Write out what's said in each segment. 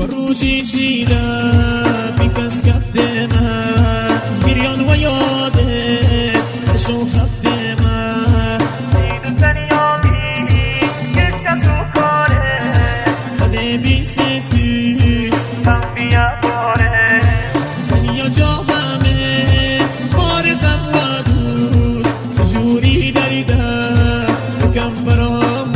روزی چیده بیکس کفته من گریان و یاده شو خفته من دیدو تنیامی کشکم تو کاره بده بیسته تو کم بیا باره تنیا جا همه مارقم و دوست چجوری دریده بکم برامون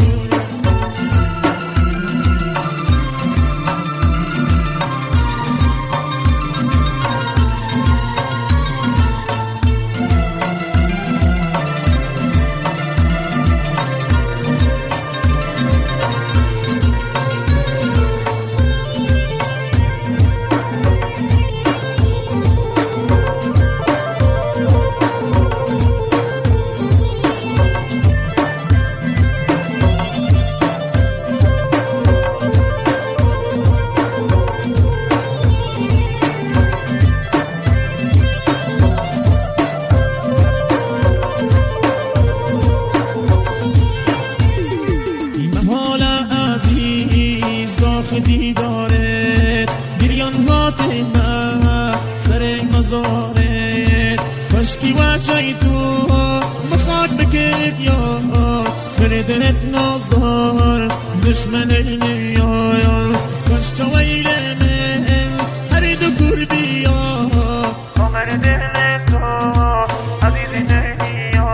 دیداره گریان هاته من سر مزاره کشکی و جای تو بخواد بکرد یا بره دلت نازار دشمن نیایان کش چویل من هر دو کور بیا آخر دل تو عزیز نیا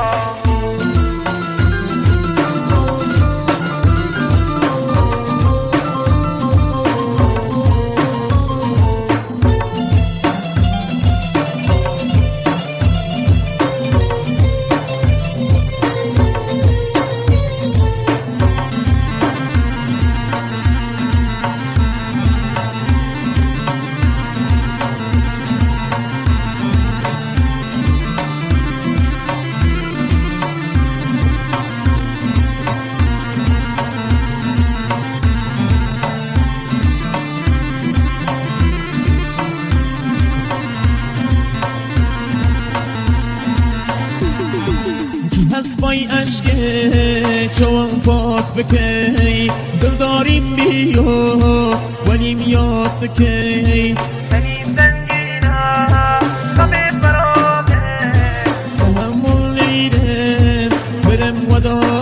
هست بای عشق چوان پاک بکی دل داریم بیو ولیم یاد بکی سنیم زنگینا خبه برامه تحمل نیدم برم و دارم